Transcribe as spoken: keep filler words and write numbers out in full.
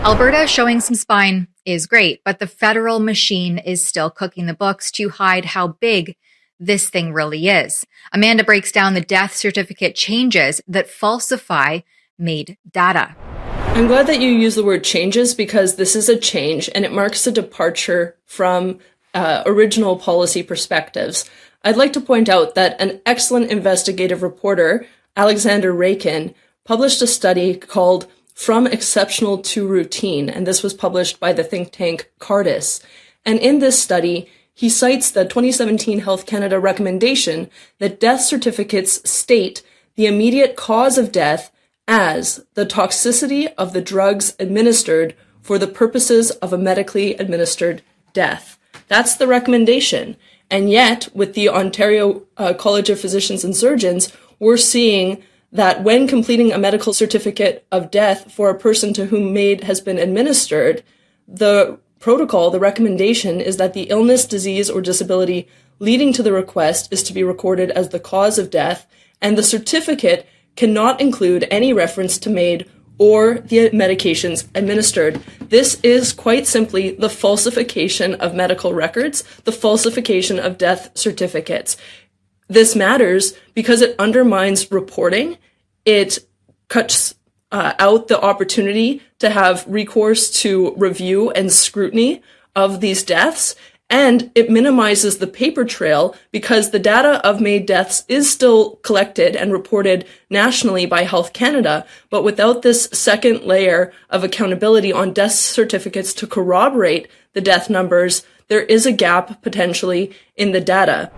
Alberta showing some spine is great, but the federal machine is still cooking the books to hide how big this thing really is. Amanda breaks down the death certificate changes that falsify MAID data. I'm glad that you use the word changes because this is a change and it marks a departure from uh, original policy perspectives. I'd like to point out that an excellent investigative reporter, Alexander Raikin, published a study called From Exceptional to Routine, and this was published by the think tank Cardis. And in this study, he cites the twenty seventeen Health Canada recommendation that death certificates state the immediate cause of death as the toxicity of the drugs administered for the purposes of a medically administered death. That's the recommendation. And yet, with the Ontario uh, College of Physicians and Surgeons, we're seeing that when completing a medical certificate of death for a person to whom MAID has been administered, the protocol, the recommendation is that the illness, disease, or disability leading to the request is to be recorded as the cause of death, and the certificate cannot include any reference to MAID or the medications administered. This is quite simply the falsification of medical records, the falsification of death certificates. This matters because it undermines reporting. It cuts uh, out the opportunity to have recourse to review and scrutiny of these deaths. And it minimizes the paper trail because the data of MAID deaths is still collected and reported nationally by Health Canada. But without this second layer of accountability on death certificates to corroborate the death numbers, there is a gap potentially in the data.